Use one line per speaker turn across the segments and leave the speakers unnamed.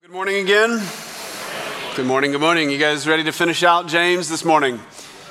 Good morning again. Good morning, good morning. You guys ready to finish out James this morning?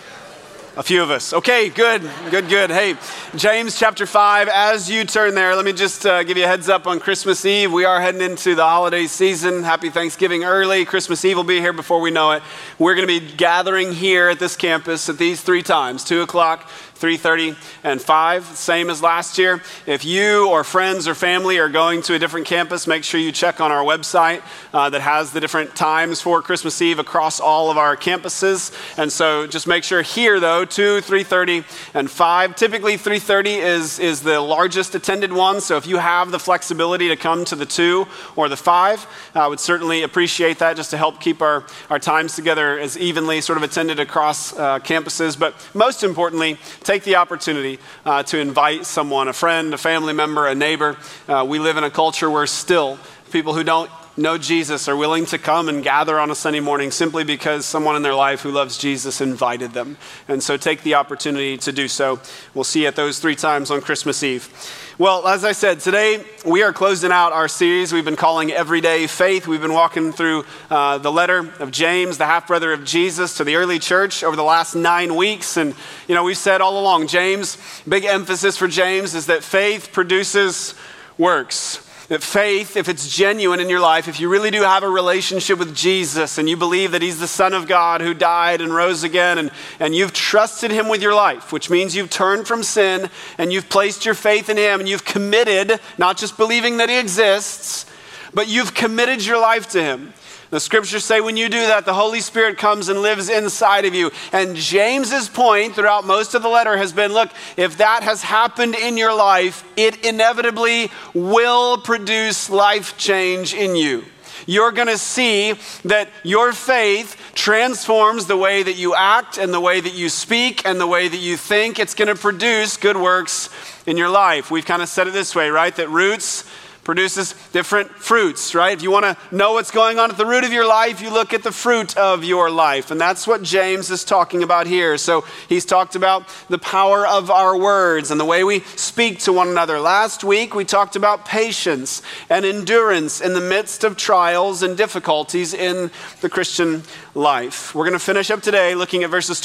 A few of us. Okay, good. Hey, James chapter 5, as you turn there, let me just give you a heads up on Christmas Eve. We are heading into the holiday season. Happy Thanksgiving early. Christmas Eve will be here before we know it. We're going to be gathering here at this campus at these three times, 2 o'clock, 3:30, and 5, same as last year. If you or friends or family are going to a different campus, make sure you check on our website that has the different times for Christmas Eve across all of our campuses. And so just make sure here, though, 2, 3:30, and 5. Typically, 3:30 is the largest attended one. So if you have the flexibility to come to the 2 or the 5, I would certainly appreciate that just to help keep our times together as evenly sort of attended across campuses. But most importantly, take the opportunity to invite someone, a friend, a family member, a neighbor. We live in a culture where still people who don't know Jesus are willing to come and gather on a Sunday morning simply because someone in their life who loves Jesus invited them. And so take the opportunity to do so. We'll see you at those 3 times on Christmas Eve. Well, as I said, today we are closing out our series we've been calling Everyday Faith. We've been walking through the letter of James, the half-brother of Jesus, to the early church over the last 9 weeks. And, you know, we've said all along, James, big emphasis for James is that faith produces works. That faith, if it's genuine in your life, if you really do have a relationship with Jesus and you believe that he's the Son of God who died and rose again and you've trusted him with your life, which means you've turned from sin and you've placed your faith in him and you've committed, not just believing that he exists, but you've committed your life to him. The scriptures say when you do that, the Holy Spirit comes and lives inside of you. And James's point throughout most of the letter has been, look, if that has happened in your life, it inevitably will produce life change in you. You're going to see that your faith transforms the way that you act and the way that you speak and the way that you think. It's going to produce good works in your life. We've kind of said it this way, right? That roots produces different fruits, right? If you want to know what's going on at the root of your life, you look at the fruit of your life. And that's what James is talking about here. So he's talked about the power of our words and the way we speak to one another. Last week, we talked about patience and endurance in the midst of trials and difficulties in the Christian life. We're going to finish up today looking at verses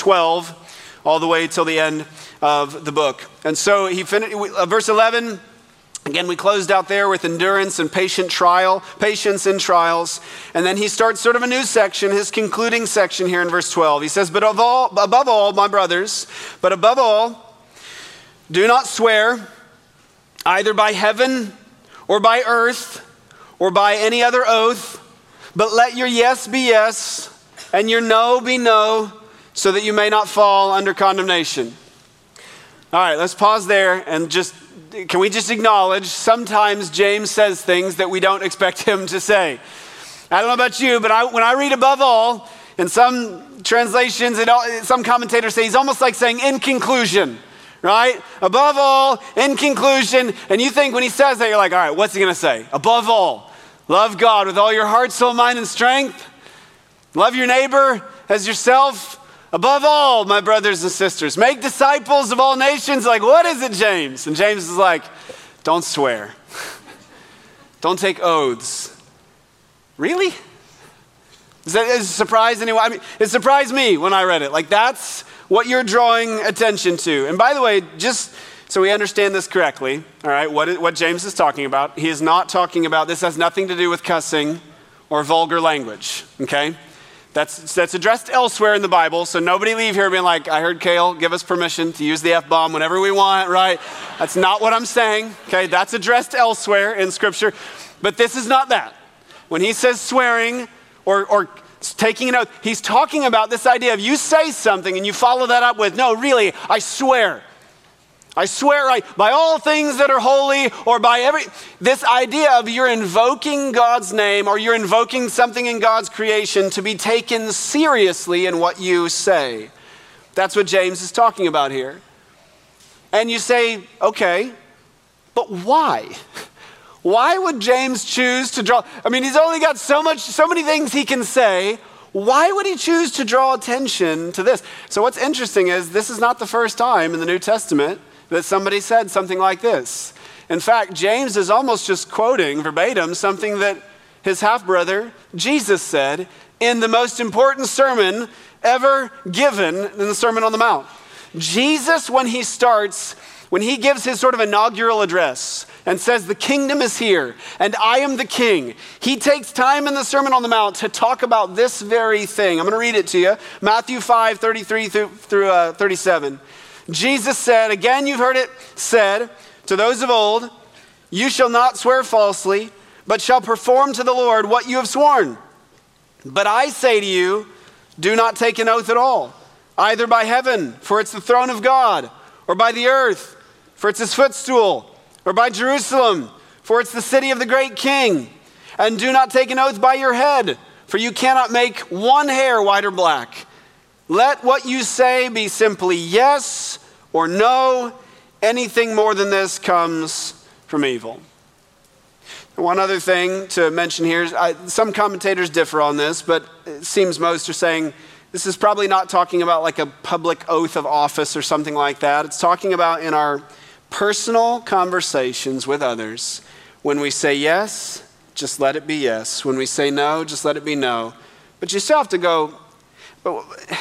12 all the way till the end of the book. And so verse 11, again, we closed out there with endurance and patience in trials. And then he starts sort of a new section, his concluding section here in verse 12. He says, above all, my brothers, but above all, do not swear either by heaven or by earth or by any other oath, but let your yes be yes and your no be no, so that you may not fall under condemnation. All right, let's pause there and can we just acknowledge sometimes James says things that we don't expect him to say. I don't know about you, but when I read above all, in some translations, some commentators say he's almost like saying in conclusion, right? Above all, in conclusion, and you think when he says that, you're like, all right, what's he going to say? Above all, love God with all your heart, soul, mind, and strength. Love your neighbor as yourself. Above all, my brothers and sisters, make disciples of all nations. Like, what is it, James? And James is like, don't swear. Don't take oaths. Really? Does it surprise anyone? I mean, it surprised me when I read it. Like, that's what you're drawing attention to. And by the way, just so we understand this correctly, all right, what James is talking about, he is not talking about, this has nothing to do with cussing or vulgar language, okay? That's addressed elsewhere in the Bible, so nobody leave here being like, I heard Cale give us permission to use the F-bomb whenever we want, right? That's not what I'm saying, okay? That's addressed elsewhere in Scripture, but this is not that. When he says swearing or taking an oath, he's talking about this idea of you say something and you follow that up with, no, really, I swear by all things that are holy, or by this idea of you're invoking God's name or you're invoking something in God's creation to be taken seriously in what you say. That's what James is talking about here. And you say, okay, but why? Why would James choose to draw? I mean, he's only got so many things he can say. Why would he choose to draw attention to this? So what's interesting is this is not the first time in the New Testament that somebody said something like this. In fact, James is almost just quoting verbatim something that his half-brother, Jesus said in the most important sermon ever given in the Sermon on the Mount. Jesus, when he gives his sort of inaugural address and says, the kingdom is here and I am the king, he takes time in the Sermon on the Mount to talk about this very thing. I'm going to read it to you. Matthew 5, 33 through 37. Jesus said, again you've heard it said to those of old, you shall not swear falsely, but shall perform to the Lord what you have sworn. But I say to you, do not take an oath at all, either by heaven, for it's the throne of God, or by the earth, for it's his footstool, or by Jerusalem, for it's the city of the great king. And do not take an oath by your head, for you cannot make one hair white or black. Let what you say be simply yes or no. Anything more than this comes from evil. One other thing to mention here, some commentators differ on this, but it seems most are saying this is probably not talking about like a public oath of office or something like that. It's talking about in our personal conversations with others. When we say yes, just let it be yes. When we say no, just let it be no. But you still have to go, but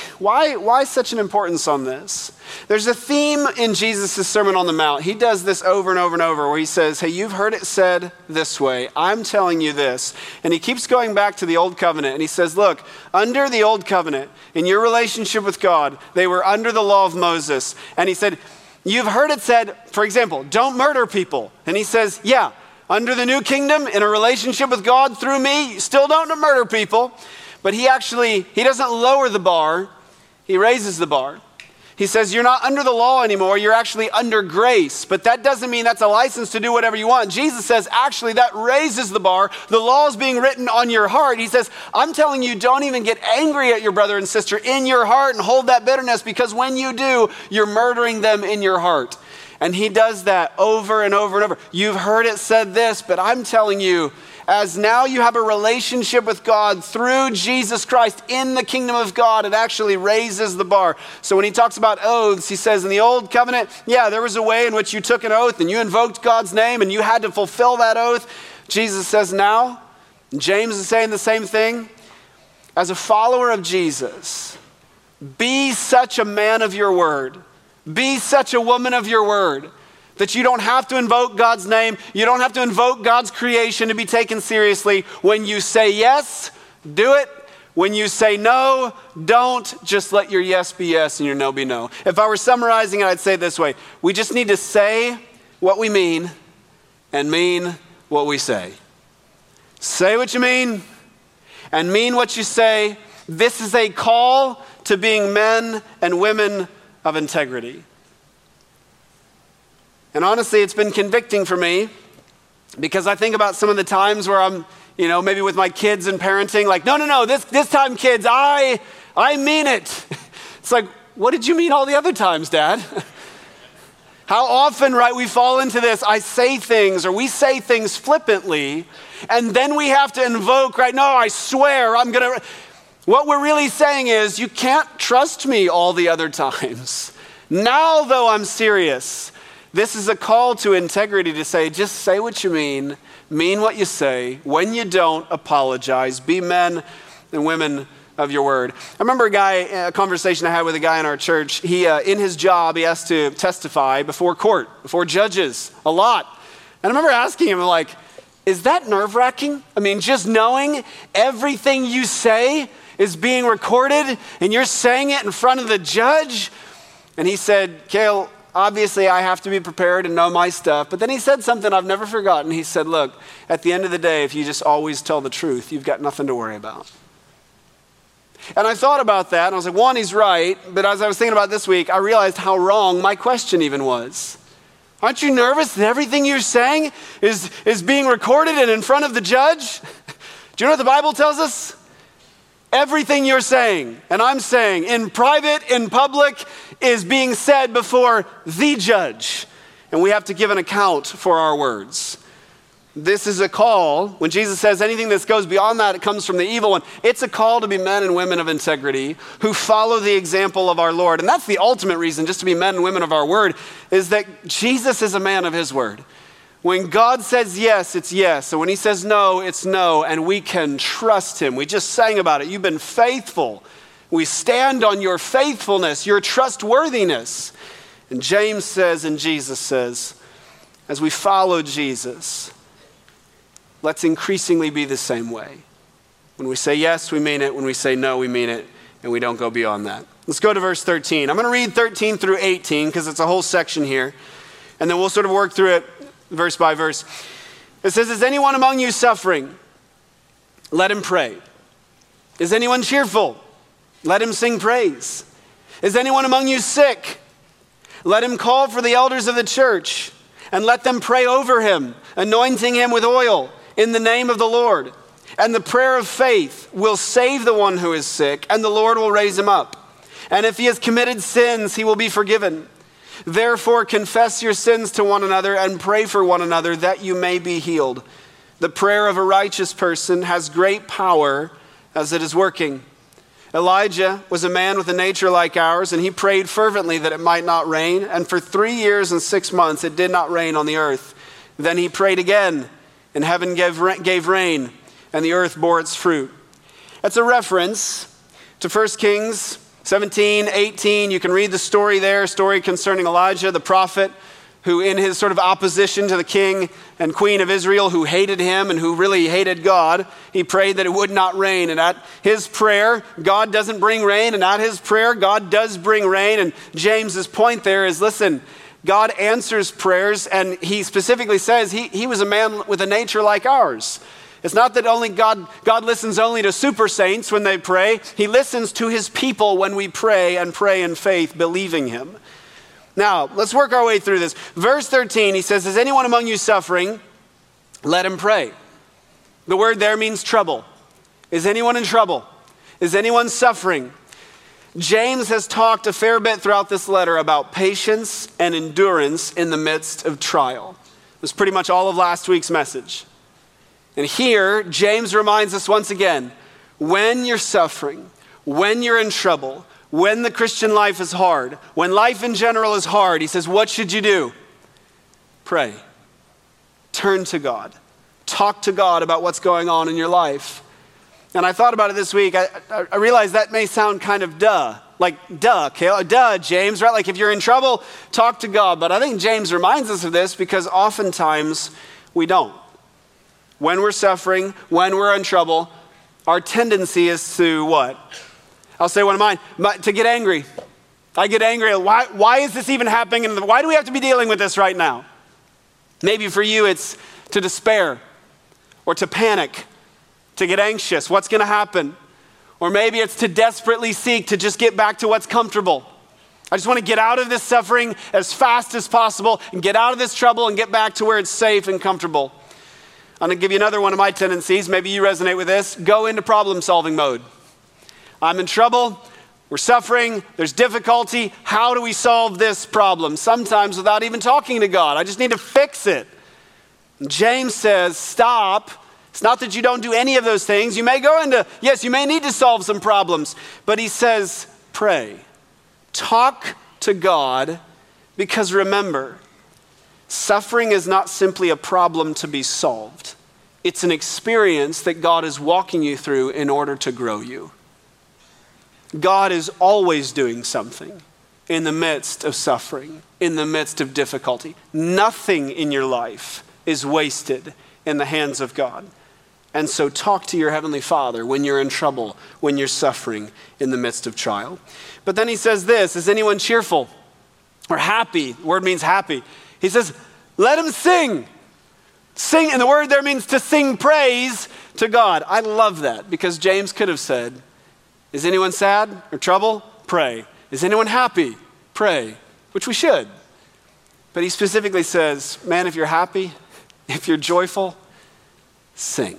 why such an importance on this? There's a theme in Jesus' Sermon on the Mount. He does this over and over and over where he says, hey, you've heard it said this way. I'm telling you this. And he keeps going back to the Old Covenant. And he says, look, under the Old Covenant, in your relationship with God, they were under the law of Moses. And he said, you've heard it said, for example, don't murder people. And he says, yeah, under the new kingdom, in a relationship with God through me, you still don't murder people. But he doesn't lower the bar, he raises the bar. He says, you're not under the law anymore, you're actually under grace. But that doesn't mean that's a license to do whatever you want. Jesus says, actually, that raises the bar. The law is being written on your heart. He says, I'm telling you, don't even get angry at your brother and sister in your heart and hold that bitterness, because when you do, you're murdering them in your heart. And he does that over and over and over. You've heard it said this, but I'm telling you, as now you have a relationship with God through Jesus Christ in the kingdom of God, it actually raises the bar. So when he talks about oaths, he says in the old covenant, yeah, there was a way in which you took an oath and you invoked God's name and you had to fulfill that oath. Jesus says now, James is saying the same thing. As a follower of Jesus, be such a man of your word. Be such a woman of your word that you don't have to invoke God's name. You don't have to invoke God's creation to be taken seriously. When you say yes, do it. When you say no, don't. Just let your yes be yes and your no be no. If I were summarizing it, I'd say it this way. We just need to say what we mean and mean what we say. Say what you mean and mean what you say. This is a call to being men and women of integrity. And honestly, it's been convicting for me because I think about some of the times where I'm, maybe with my kids and parenting, like, no, this time, kids, I mean it. It's like, what did you mean all the other times, Dad? How often, right, we fall into this, I say things or we say things flippantly, and then we have to invoke, right, no, I swear what we're really saying is, you can't trust me all the other times. Now, though, I'm serious. This is a call to integrity to say, just say what you mean what you say. When you don't, apologize. Be men and women of your word. I remember a conversation I had with a guy in our church. He, in his job, he has to testify before court, before judges, a lot. And I remember asking him, like, is that nerve-wracking? I mean, just knowing everything you say is being recorded and you're saying it in front of the judge? And he said, Cale, obviously I have to be prepared and know my stuff. But then he said something I've never forgotten. He said, look, at the end of the day, if you just always tell the truth, you've got nothing to worry about. And I thought about that and I was like, one, he's right. But as I was thinking about this week, I realized how wrong my question even was. Aren't you nervous that everything you're saying is being recorded and in front of the judge? Do you know what the Bible tells us? Everything you're saying and I'm saying in private, in public, is being said before the judge. And we have to give an account for our words. This is a call. When Jesus says anything that goes beyond that, it comes from the evil one. It's a call to be men and women of integrity who follow the example of our Lord. And that's the ultimate reason just to be men and women of our word, is that Jesus is a man of his word. When God says yes, it's yes. And when he says no, it's no. And we can trust him. We just sang about it. You've been faithful. We stand on your faithfulness, your trustworthiness. And James says and Jesus says, as we follow Jesus, let's increasingly be the same way. When we say yes, we mean it. When we say no, we mean it. And we don't go beyond that. Let's go to verse 13. I'm going to read 13 through 18 because it's a whole section here. And then we'll sort of work through it verse by verse. It says, is anyone among you suffering? Let him pray. Is anyone cheerful? Let him sing praise. Is anyone among you sick? Let him call for the elders of the church and let them pray over him, anointing him with oil in the name of the Lord. And the prayer of faith will save the one who is sick, and the Lord will raise him up. And if he has committed sins, he will be forgiven. Therefore, confess your sins to one another and pray for one another that you may be healed. The prayer of a righteous person has great power as it is working. Elijah was a man with a nature like ours, and he prayed fervently that it might not rain. And for 3 years and 6 months, it did not rain on the earth. Then he prayed again, and heaven gave rain, and the earth bore its fruit. That's a reference to 1 Kings 17, 18. You can read the story there, story concerning Elijah, the prophet, who in his sort of opposition to the king and queen of Israel, who hated him and who really hated God, he prayed that it would not rain. And at his prayer, God doesn't bring rain. And at his prayer, God does bring rain. And James's point there is, listen, God answers prayers. And he specifically says he was a man with a nature like ours. It's not that only God listens only to super saints when they pray. He listens to his people when we pray and pray in faith, believing him. Now, let's work our way through this. Verse 13, he says, is anyone among you suffering? Let him pray. The word there means trouble. Is anyone in trouble? Is anyone suffering? James has talked a fair bit throughout this letter about patience and endurance in the midst of trial. It was pretty much all of last week's message. And here, James reminds us once again, when you're suffering, when you're in trouble, when the Christian life is hard, when life in general is hard, he says, what should you do? Pray. Turn to God. Talk to God about what's going on in your life. And I thought about it this week. I realized that may sound kind of duh. Like, duh, Caleb, duh, James, right? Like if you're in trouble, talk to God. But I think James reminds us of this because oftentimes we don't. When we're suffering, when we're in trouble, our tendency is to what? I'll say one of mine, to get angry. I get angry. Why is this even happening? And why do we have to be dealing with this right now? Maybe for you it's to despair or to panic, to get anxious. What's going to happen? Or maybe it's to desperately seek to just get back to what's comfortable. I just want to get out of this suffering as fast as possible and get out of this trouble and get back to where it's safe and comfortable. I'm going to give you another one of my tendencies. Maybe you resonate with this. Go into problem-solving mode. I'm in trouble, we're suffering, there's difficulty. How do we solve this problem? Sometimes without even talking to God. I just need to fix it. And James says, stop. It's not that you don't do any of those things. You may you may need to solve some problems. But he says, pray. Talk to God, because remember, suffering is not simply a problem to be solved. It's an experience that God is walking you through in order to grow you. God is always doing something in the midst of suffering, in the midst of difficulty. Nothing in your life is wasted in the hands of God. And so talk to your Heavenly Father when you're in trouble, when you're suffering in the midst of trial. But then he says this, is anyone cheerful or happy? The word means happy. He says, let him sing. Sing, and the word there means to sing praise to God. I love that because James could have said, is anyone sad or trouble? Pray. Is anyone happy? Pray, which we should. But he specifically says, man, if you're happy, if you're joyful, sing.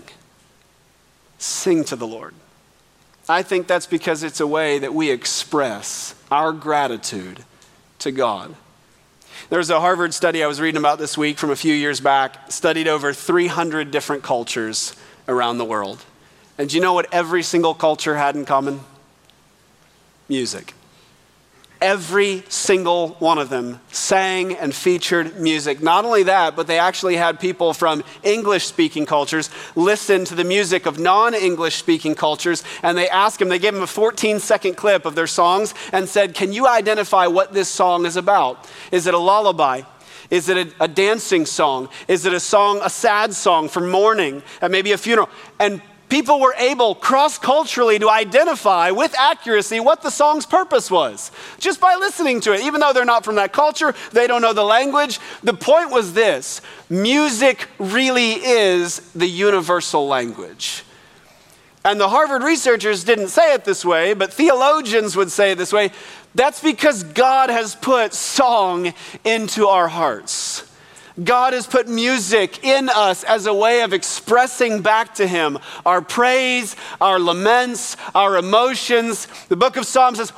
Sing to the Lord. I think that's because it's a way that we express our gratitude to God. There's a Harvard study I was reading about this week from a few years back, studied over 300 different cultures around the world. And do you know what every single culture had in common? Music. every single one of them sang and featured music. Not only that, but they actually had people from English-speaking cultures listen to the music of non-English speaking cultures, and they gave them a 14-second clip of their songs and said, can you identify what this song is about? Is it a lullaby? Is it a dancing song? Is it a sad song for mourning at maybe a funeral? And people were able cross-culturally to identify with accuracy what the song's purpose was, just by listening to it. Even though they're not from that culture, they don't know the language. The point was this: music really is the universal language. And the Harvard researchers didn't say it this way, but theologians would say it this way. That's because God has put song into our hearts. God has put music in us as a way of expressing back to him our praise, our laments, our emotions. The book of Psalms has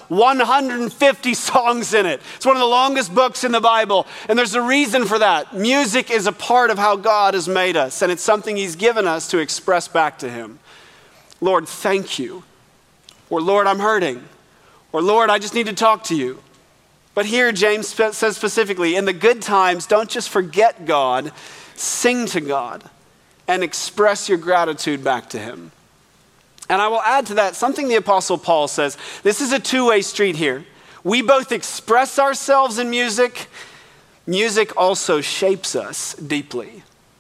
150 songs in it. It's one of the longest books in the Bible, and there's a reason for that. Music is a part of how God has made us, and it's something he's given us to express back to him. Lord, thank you. Or Lord, I'm hurting. Or Lord, I just need to talk to you. But here James says specifically, in the good times, don't just forget God, sing to God and express your gratitude back to him. And I will add to that something the Apostle Paul says. This is a two-way street here. We both express ourselves in music. Music also shapes us deeply.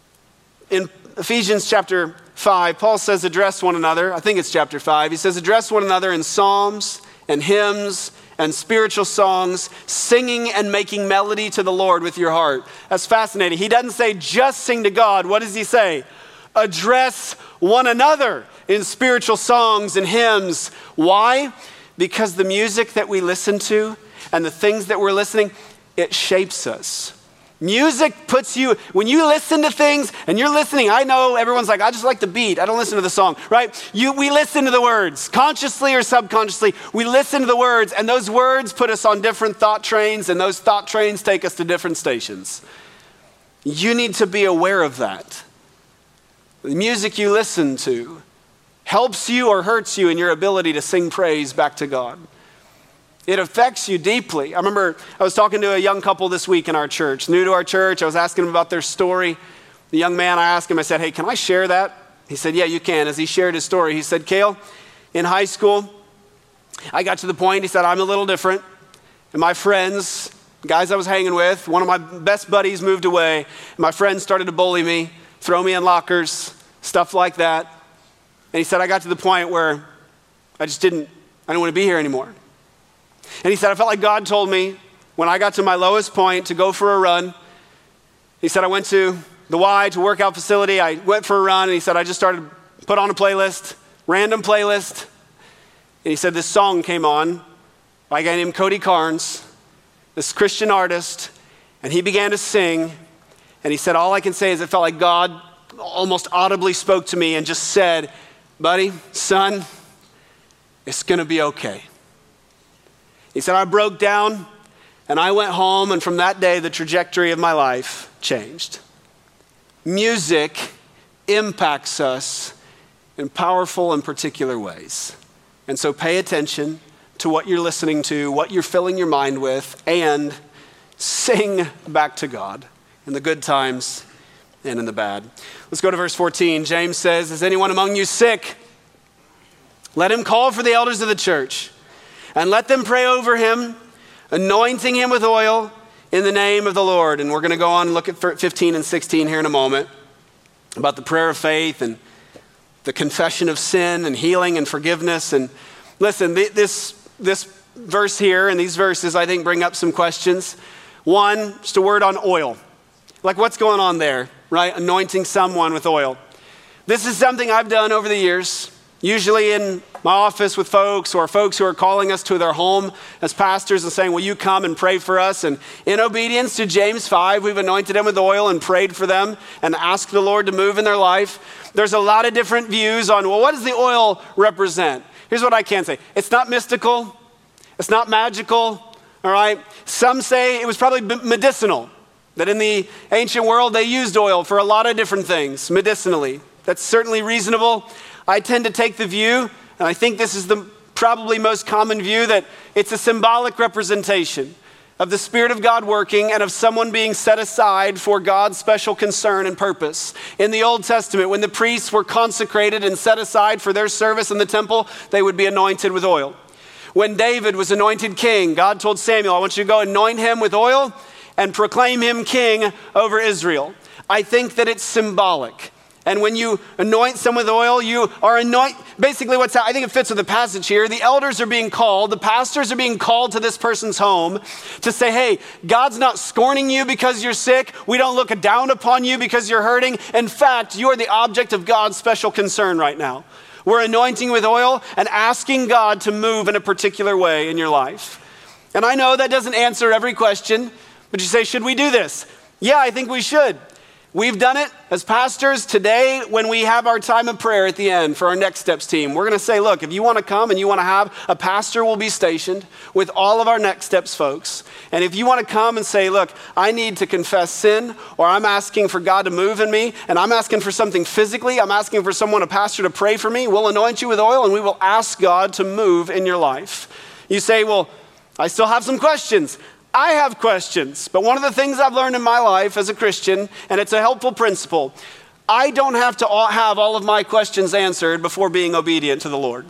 In Ephesians chapter 5, Paul says, address one another. I think it's chapter 5. He says, address one another in psalms and hymns and spiritual songs, singing and making melody to the Lord with your heart. That's fascinating. He doesn't say just sing to God. What does he say? Address one another in spiritual songs and hymns. Why? Because the music that we listen to and the things that we're listening, it shapes us. Music puts you, when you listen to things and you're listening, I know everyone's like, I just like the beat. I don't listen to the song, right? We listen to the words, consciously or subconsciously. We listen to the words, and those words put us on different thought trains, and those thought trains take us to different stations. You need to be aware of that. The music you listen to helps you or hurts you in your ability to sing praise back to God. It affects you deeply. I remember I was talking to a young couple this week in our church, new to our church. I was asking them about their story. The young man, I asked him, I said, hey, can I share that? He said, yeah, you can. As he shared his story, he said, Cale, in high school, I got to the point, he said, I'm a little different. And my friends, guys I was hanging with, one of my best buddies moved away. And my friends started to bully me, throw me in lockers, stuff like that. And he said, I got to the point where I didn't want to be here anymore. And he said, I felt like God told me when I got to my lowest point to go for a run. He said, I went to the Y, to workout facility. I went for a run, and he said, I just started put on a playlist, random playlist. And he said, this song came on by a guy named Cody Carnes, this Christian artist, and he began to sing. And he said, all I can say is it felt like God almost audibly spoke to me and just said, buddy, son, it's going to be okay. He said, I broke down and I went home, and from that day, the trajectory of my life changed. Music impacts us in powerful and particular ways. And so pay attention to what you're listening to, what you're filling your mind with, and sing back to God in the good times and in the bad. Let's go to verse 14. James says, is anyone among you sick? Let him call for the elders of the church. And let them pray over him, anointing him with oil in the name of the Lord. And we're going to go on and look at 15 and 16 here in a moment about the prayer of faith and the confession of sin and healing and forgiveness. And listen, this verse here and these verses, I think, bring up some questions. One, just a word on oil. Like, what's going on there, right? Anointing someone with oil. This is something I've done over the years, usually in my office with folks or folks who are calling us to their home as pastors and saying, will you come and pray for us? And in obedience to James 5, we've anointed them with oil and prayed for them and asked the Lord to move in their life. There's a lot of different views on, well, what does the oil represent? Here's what I can say. It's not mystical. It's not magical, all right? Some say it was probably medicinal, that in the ancient world they used oil for a lot of different things medicinally. That's certainly reasonable. I tend to take the view, and I think this is the probably most common view that it's a symbolic representation of the Spirit of God working and of someone being set aside for God's special concern and purpose. In the Old Testament, when the priests were consecrated and set aside for their service in the temple, they would be anointed with oil. When David was anointed king, God told Samuel, I want you to go anoint him with oil and proclaim him king over Israel. I think that it's symbolic. And when you anoint someone with oil, you are basically I think it fits with the passage here. The elders are being called, the pastors are being called to this person's home to say, hey, God's not scorning you because you're sick. We don't look down upon you because you're hurting. In fact, you are the object of God's special concern right now. We're anointing with oil and asking God to move in a particular way in your life. And I know that doesn't answer every question, but you say, should we do this? Yeah, I think we should. We've done it as pastors today when we have our time of prayer at the end for our Next Steps team. We're going to say, look, if you want to come and you want to have a pastor will be stationed with all of our Next Steps folks. And if you want to come and say, look, I need to confess sin, or I'm asking for God to move in me, and I'm asking for something physically, I'm asking for someone, a pastor, to pray for me, we'll anoint you with oil and we will ask God to move in your life. You say, well, I still have some questions. I have questions, but one of the things I've learned in my life as a Christian, and it's a helpful principle, I don't have to have all of my questions answered before being obedient to the Lord.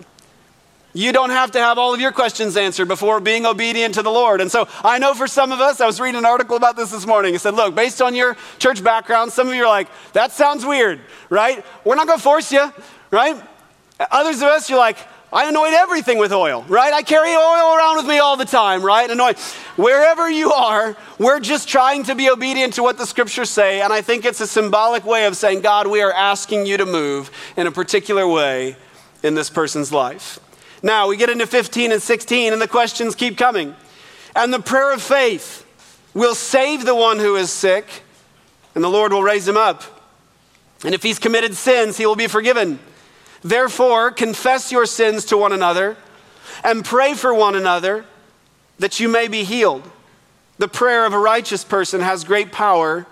You don't have to have all of your questions answered before being obedient to the Lord. And so I know for some of us, I was reading an article about this morning. It said, look, based on your church background, some of you are like, that sounds weird, right? We're not going to force you, right? Others of us, you're like, I anoint everything with oil, right? I carry oil around with me all the time, right? Anoint. Wherever you are, we're just trying to be obedient to what the scriptures say. And I think it's a symbolic way of saying, God, we are asking you to move in a particular way in this person's life. Now we get into 15 and 16 and the questions keep coming. And the prayer of faith will save the one who is sick and the Lord will raise him up. And if he's committed sins, he will be forgiven. Therefore, confess your sins to one another and pray for one another that you may be healed. The prayer of a righteous person has great power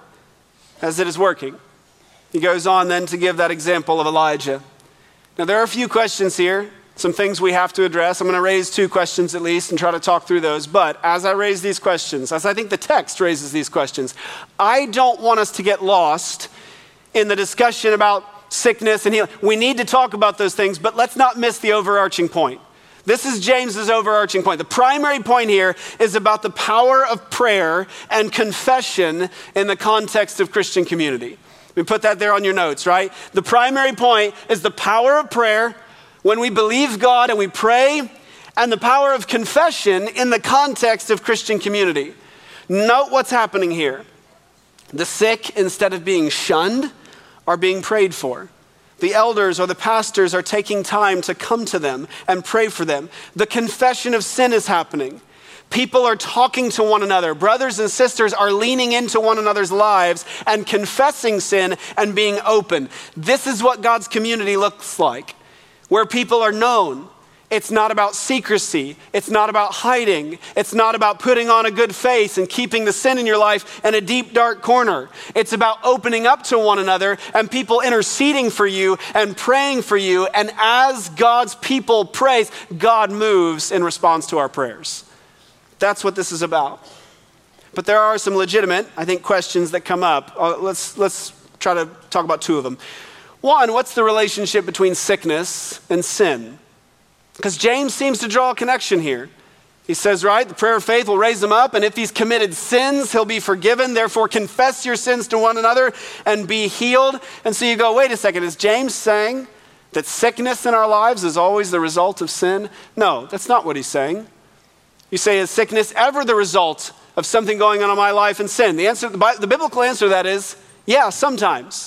as it is working. He goes on then to give that example of Elijah. Now, there are a few questions here, some things we have to address. I'm going to raise 2 questions at least and try to talk through those. But as I raise these questions, as I think the text raises these questions, I don't want us to get lost in the discussion about sickness and healing. We need to talk about those things, but let's not miss the overarching point. This is James's overarching point. The primary point here is about the power of prayer and confession in the context of Christian community. We put that there on your notes, right? The primary point is the power of prayer when we believe God and we pray, and the power of confession in the context of Christian community. Note what's happening here. The sick, instead of being shunned, are being prayed for. The elders or the pastors are taking time to come to them and pray for them. The confession of sin is happening. People are talking to one another. Brothers and sisters are leaning into one another's lives and confessing sin and being open. This is what God's community looks like, where people are known. It's not about secrecy. It's not about hiding. It's not about putting on a good face and keeping the sin in your life in a deep, dark corner. It's about opening up to one another and people interceding for you and praying for you. And as God's people praise, God moves in response to our prayers. That's what this is about. But there are some legitimate, I think, questions that come up. Let's try to talk about 2 of them. One, what's the relationship between sickness and sin? Because James seems to draw a connection here. He says, right, the prayer of faith will raise him up, and if he's committed sins, he'll be forgiven. Therefore, confess your sins to one another and be healed. And so you go, wait a second, is James saying that sickness in our lives is always the result of sin? No, that's not what he's saying. You say, is sickness ever the result of something going on in my life and sin? The answer, the biblical answer to that is, yeah, sometimes.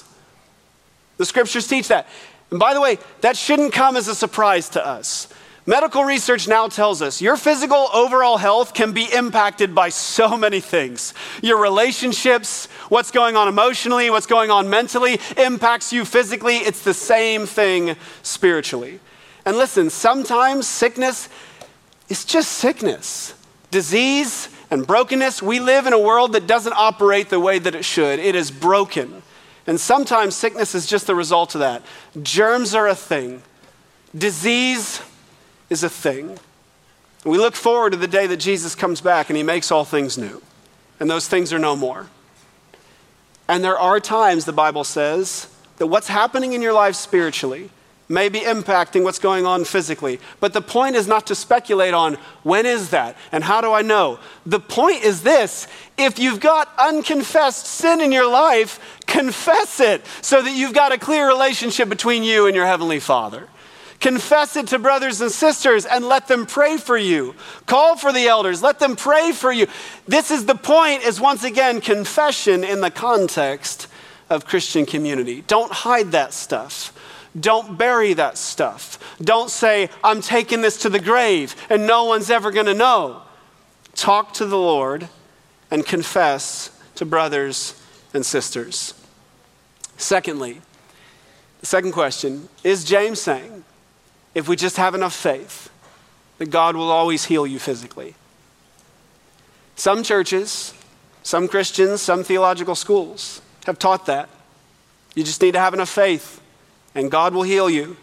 The scriptures teach that. And by the way, that shouldn't come as a surprise to us. Medical research now tells us your physical overall health can be impacted by so many things. Your relationships, what's going on emotionally, what's going on mentally impacts you physically. It's the same thing spiritually. And listen, sometimes sickness is just sickness. Disease and brokenness. We live in a world that doesn't operate the way that it should. It is broken. And sometimes sickness is just the result of that. Germs are a thing. Disease is a thing. We look forward to the day that Jesus comes back and he makes all things new. And those things are no more. And there are times, the Bible says, that what's happening in your life spiritually may be impacting what's going on physically. But the point is not to speculate on when is that and how do I know. The point is this: if you've got unconfessed sin in your life, confess it so that you've got a clear relationship between you and your Heavenly Father. Confess it to brothers and sisters and let them pray for you. Call for the elders, let them pray for you. This is the point, is once again confession in the context of Christian community. Don't hide that stuff. Don't bury that stuff. Don't say, I'm taking this to the grave and no one's ever going to know. Talk to the Lord and confess to brothers and sisters. Secondly, the second question, is James saying, if we just have enough faith, that God will always heal you physically? Some churches, some Christians, some theological schools have taught that. You just need to have enough faith and God will heal you.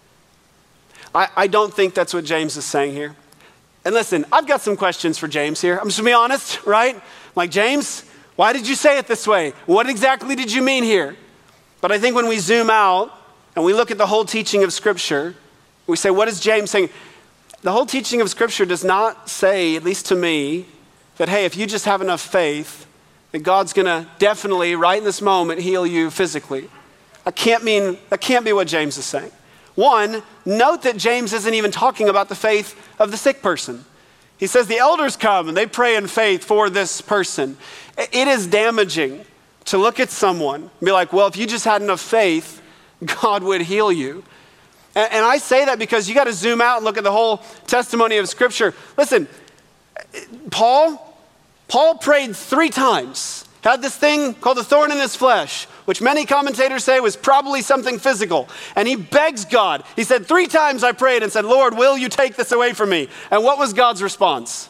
I don't think that's what James is saying here. And listen, I've got some questions for James here. I'm just gonna be honest, right? Like, James, why did you say it this way? What exactly did you mean here? But I think when we zoom out and we look at the whole teaching of Scripture, we say, what is James saying? The whole teaching of Scripture does not say, at least to me, that, hey, if you just have enough faith, that God's gonna definitely, right in this moment, heal you physically. That can't be what James is saying. One, note that James isn't even talking about the faith of the sick person. He says the elders come and they pray in faith for this person. It is damaging to look at someone and be like, well, if you just had enough faith, God would heal you. And I say that because you got to zoom out and look at the whole testimony of Scripture. Listen, Paul prayed 3 times, had this thing called the thorn in his flesh, which many commentators say was probably something physical. And he begs God. He said, 3 times I prayed and said, Lord, will you take this away from me? And what was God's response?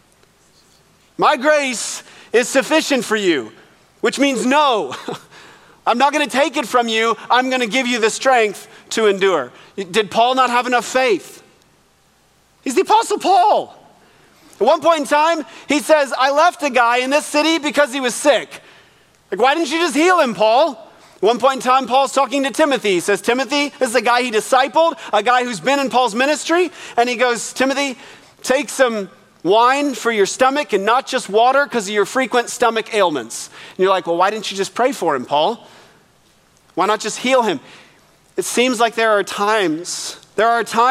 My grace is sufficient for you, which means no. I'm not going to take it from you. I'm going to give you the strength to endure. Did Paul not have enough faith? He's the Apostle Paul. At one point in time, he says, I left a guy in this city because he was sick. Like, why didn't you just heal him, Paul? At one point in time, Paul's talking to Timothy. He says, Timothy, this is a guy he discipled, a guy who's been in Paul's ministry. And he goes, Timothy, take some wine for your stomach and not just water because of your frequent stomach ailments. And you're like, well, why didn't you just pray for him, Paul? Why not just heal him? It seems like there are times when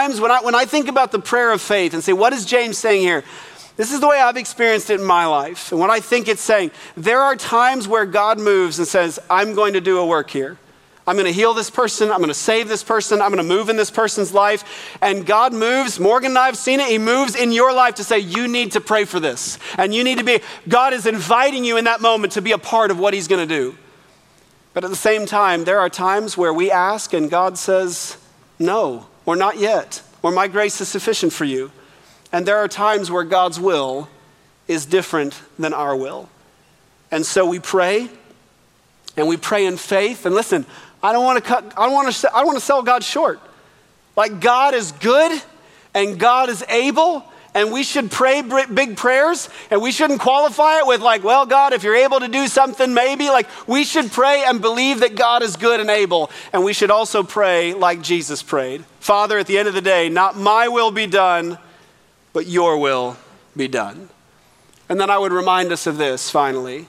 I think about the prayer of faith and say, what is James saying here? This is the way I've experienced it in my life. And what I think it's saying, there are times where God moves and says, I'm going to do a work here. I'm going to heal this person. I'm going to save this person. I'm going to move in this person's life. And God moves. Morgan and I have seen it. He moves in your life to say, you need to pray for this. And you need to be, God is inviting you in that moment to be a part of what he's going to do. But at the same time, there are times where we ask and God says, no, or not yet, or my grace is sufficient for you. And there are times where God's will is different than our will. And so we pray, and we pray in faith. And listen, I don't want to sell God short. Like, God is good and God is able, and we should pray big prayers, and we shouldn't qualify it with like, well, God, if you're able to do something, maybe. Like, we should pray and believe that God is good and able. And we should also pray like Jesus prayed. Father, at the end of the day, not my will be done, but your will be done. And then I would remind us of this finally.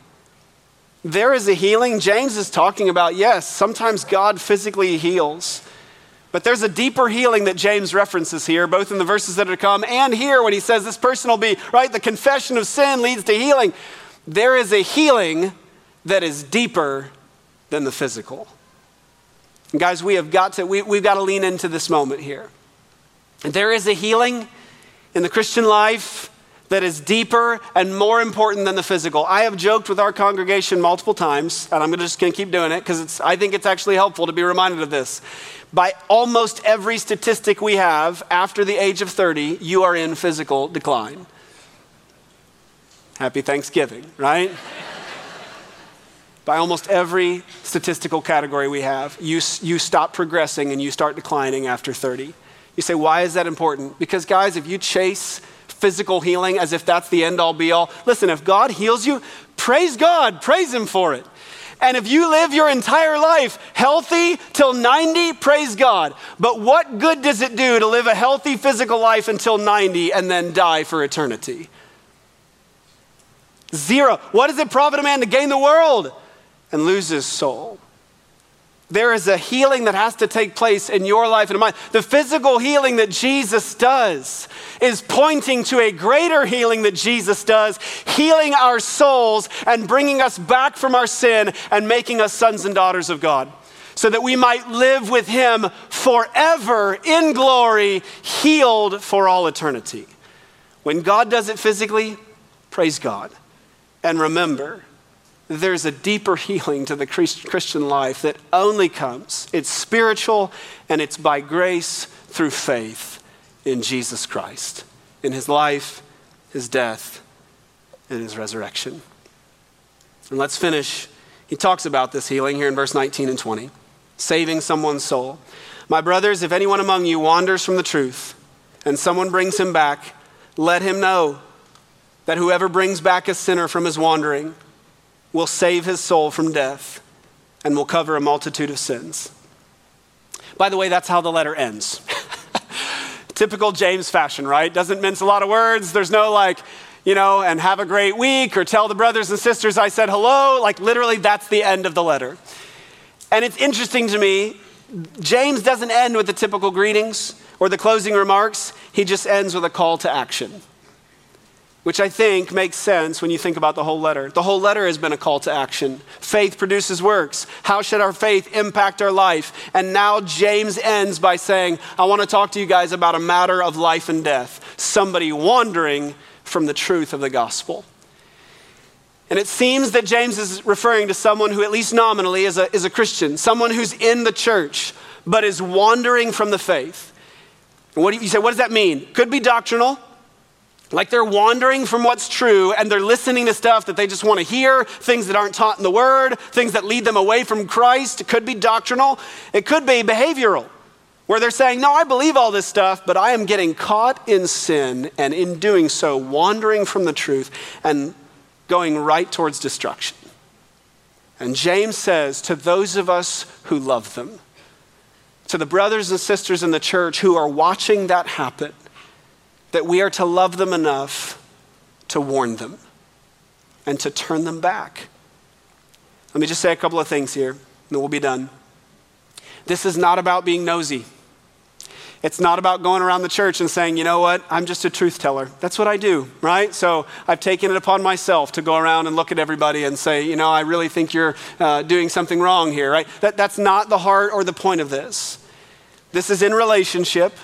There is a healing. James is talking about, yes, sometimes God physically heals, but there's a deeper healing that James references here, both in the verses that are to come and here when he says this person will be, right, the confession of sin leads to healing. There is a healing that is deeper than the physical. And guys, we've got to lean into this moment here. There is a healing in the Christian life that is deeper and more important than the physical. I have joked with our congregation multiple times, and I'm just going to keep doing it because I think it's actually helpful to be reminded of this. By almost every statistic we have, after the age of 30, you are in physical decline. Happy Thanksgiving, right? By almost every statistical category we have, you stop progressing and you start declining after 30. You say, why is that important? Because guys, if you chase physical healing as if that's the end all be all, listen, if God heals you, praise God, praise him for it. And if you live your entire life healthy till 90, praise God. But what good does it do to live a healthy physical life until 90 and then die for eternity? Zero. What does it profit a man to gain the world and lose his soul? There is a healing that has to take place in your life and in mine. The physical healing that Jesus does is pointing to a greater healing that Jesus does, healing our souls and bringing us back from our sin and making us sons and daughters of God, so that we might live with him forever in glory, healed for all eternity. When God does it physically, praise God. And remember, there's a deeper healing to the Christian life that only comes. It's spiritual, and it's by grace through faith in Jesus Christ, in his life, his death, and his resurrection. And let's finish. He talks about this healing here in verse 19 and 20, saving someone's soul. My brothers, if anyone among you wanders from the truth and someone brings him back, let him know that whoever brings back a sinner from his wandering will save his soul from death and will cover a multitude of sins. By the way, that's how the letter ends. Typical James fashion, right? Doesn't mince a lot of words. There's no and have a great week, or tell the brothers and sisters I said hello. Literally, that's the end of the letter. And it's interesting to me, James doesn't end with the typical greetings or the closing remarks. He just ends with a call to action, which I think makes sense when you think about the whole letter. The whole letter has been a call to action. Faith produces works. How should our faith impact our life? And now James ends by saying, I want to talk to you guys about a matter of life and death. Somebody wandering from the truth of the gospel. And it seems that James is referring to someone who, at least nominally, is a Christian, someone who's in the church, but is wandering from the faith. And you say, what does that mean? Could be doctrinal. Like they're wandering from what's true and they're listening to stuff that they just want to hear, things that aren't taught in the word, things that lead them away from Christ. It could be doctrinal. It could be behavioral, where they're saying, no, I believe all this stuff, but I am getting caught in sin, and in doing so, wandering from the truth and going right towards destruction. And James says to those of us who love them, to the brothers and sisters in the church who are watching that happen, that we are to love them enough to warn them and to turn them back. Let me just say a couple of things here, and then we'll be done. This is not about being nosy. It's not about going around the church and saying, you know what, I'm just a truth teller. That's what I do, right? So I've taken it upon myself to go around and look at everybody and say, I really think you're doing something wrong here, right? That's not the heart or the point of this. This is in relationship.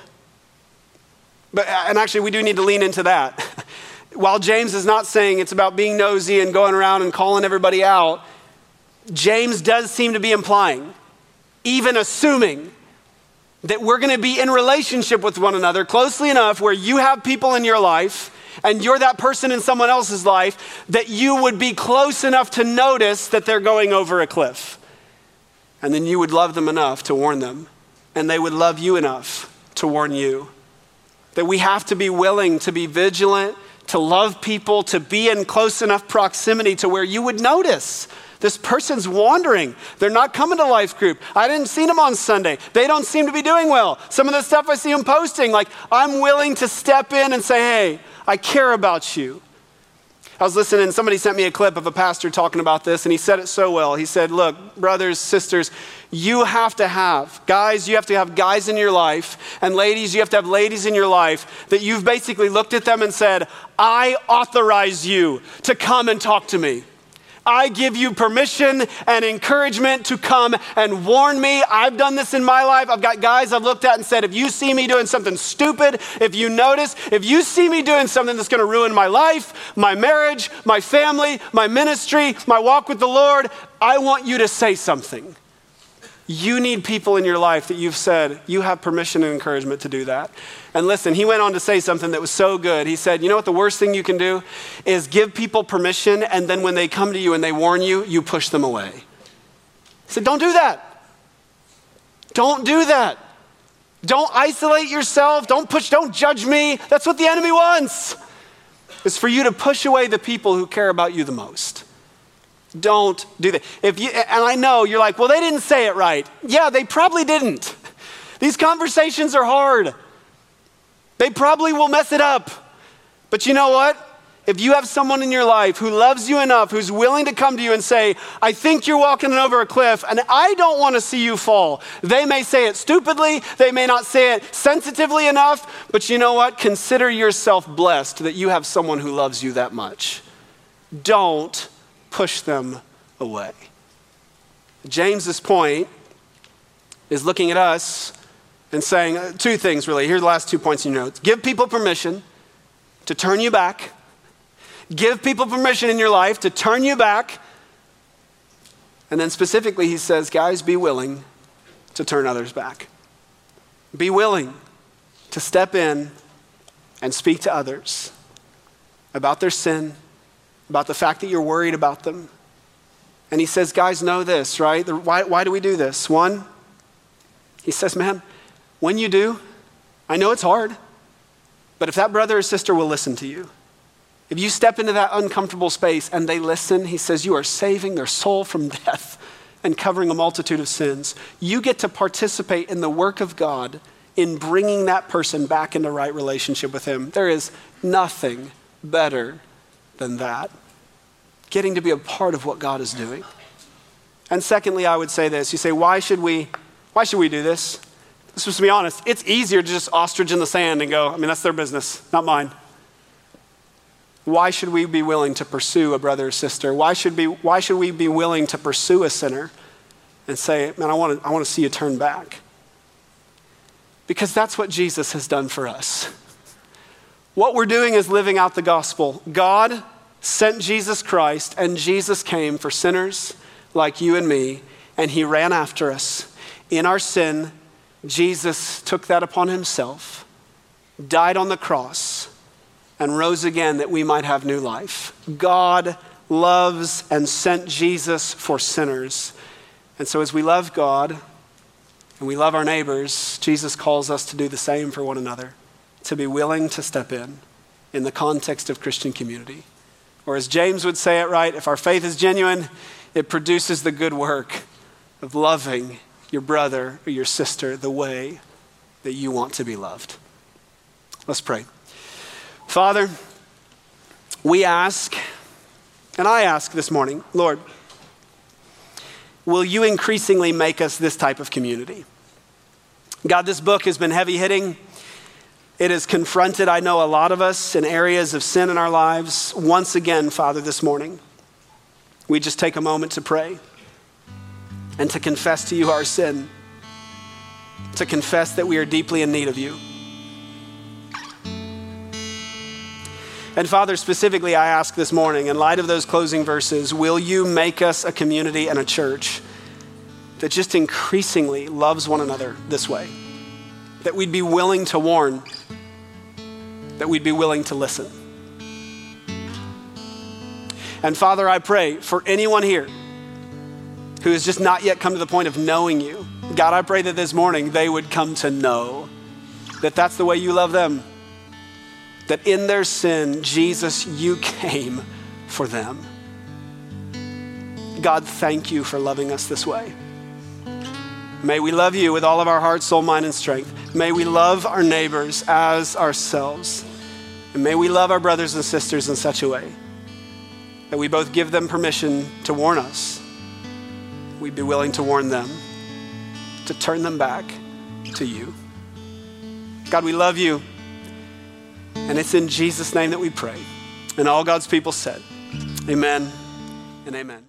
And actually, we do need to lean into that. While James is not saying it's about being nosy and going around and calling everybody out, James does seem to be implying, even assuming, that we're going to be in relationship with one another closely enough where you have people in your life and you're that person in someone else's life, that you would be close enough to notice that they're going over a cliff. And then you would love them enough to warn them, and they would love you enough to warn you. That we have to be willing to be vigilant, to love people, to be in close enough proximity to where you would notice this person's wandering. They're not coming to life group. I didn't see them on Sunday. They don't seem to be doing well. Some of the stuff I see them posting, I'm willing to step in and say, hey, I care about you. I was listening, somebody sent me a clip of a pastor talking about this, and he said it so well. He said, look, brothers, sisters, you have to have guys in your life, and ladies, you have to have ladies in your life that you've basically looked at them and said, I authorize you to come and talk to me. I give you permission and encouragement to come and warn me. I've done this in my life. I've got guys I've looked at and said, if you see me doing something stupid, if you see me doing something that's going to ruin my life, my marriage, my family, my ministry, my walk with the Lord, I want you to say something. You need people in your life that you've said, you have permission and encouragement to do that. And listen, he went on to say something that was so good. He said, you know what the worst thing you can do is give people permission, and then when they come to you and they warn you, you push them away. He said, don't do that. Don't do that. Don't isolate yourself. Don't judge me. That's what the enemy wants, is for you to push away the people who care about you the most. Don't do that. And I know you're like, well, they didn't say it right. Yeah, they probably didn't. These conversations are hard. They probably will mess it up. But you know what? If you have someone in your life who loves you enough, who's willing to come to you and say, I think you're walking over a cliff and I don't want to see you fall. They may say it stupidly. They may not say it sensitively enough. But you know what? Consider yourself blessed that you have someone who loves you that much. Don't push them away. James's point is looking at us and saying two things really. Here's the last 2 points in your notes. Give people permission to turn you back. Give people permission in your life to turn you back. And then specifically he says, guys, be willing to turn others back. Be willing to step in and speak to others about their sin, about the fact that you're worried about them. And he says, guys, know this, right? Why do we do this? One, he says, man, when you do, I know it's hard, but if that brother or sister will listen to you, if you step into that uncomfortable space and they listen, he says, you are saving their soul from death and covering a multitude of sins. You get to participate in the work of God in bringing that person back into right relationship with him. There is nothing better than that. Getting to be a part of what God is doing. And secondly, I would say this. You say, why should we do this? Let's just be honest. It's easier to just ostrich in the sand and go, that's their business, not mine. Why should we be willing to pursue a brother or sister? Why should we be willing to pursue a sinner and say, man, I want to see you turn back? Because that's what Jesus has done for us. What we're doing is living out the gospel. God sent Jesus Christ, and Jesus came for sinners like you and me, and he ran after us. In our sin, Jesus took that upon himself, died on the cross, and rose again that we might have new life. God loves and sent Jesus for sinners. And so as we love God and we love our neighbors, Jesus calls us to do the same for one another, to be willing to step in the context of Christian community. Or as James would say it right, if our faith is genuine, it produces the good work of loving your brother or your sister the way that you want to be loved. Let's pray. Father, we ask, and I ask this morning, Lord, will you increasingly make us this type of community? God, this book has been heavy hitting. It has confronted, I know, a lot of us in areas of sin in our lives. Once again, Father, this morning, we just take a moment to pray and to confess to you our sin, to confess that we are deeply in need of you. And Father, specifically, I ask this morning, in light of those closing verses, will you make us a community and a church that just increasingly loves one another this way? That we'd be willing to warn, that we'd be willing to listen. And Father, I pray for anyone here who has just not yet come to the point of knowing you. God, I pray that this morning they would come to know that that's the way you love them. That in their sin, Jesus, you came for them. God, thank you for loving us this way. May we love you with all of our heart, soul, mind, and strength. May we love our neighbors as ourselves. And may we love our brothers and sisters in such a way that we both give them permission to warn us. We'd be willing to warn them, to turn them back to you. God, we love you. And it's in Jesus' name that we pray. And all God's people said, amen and amen.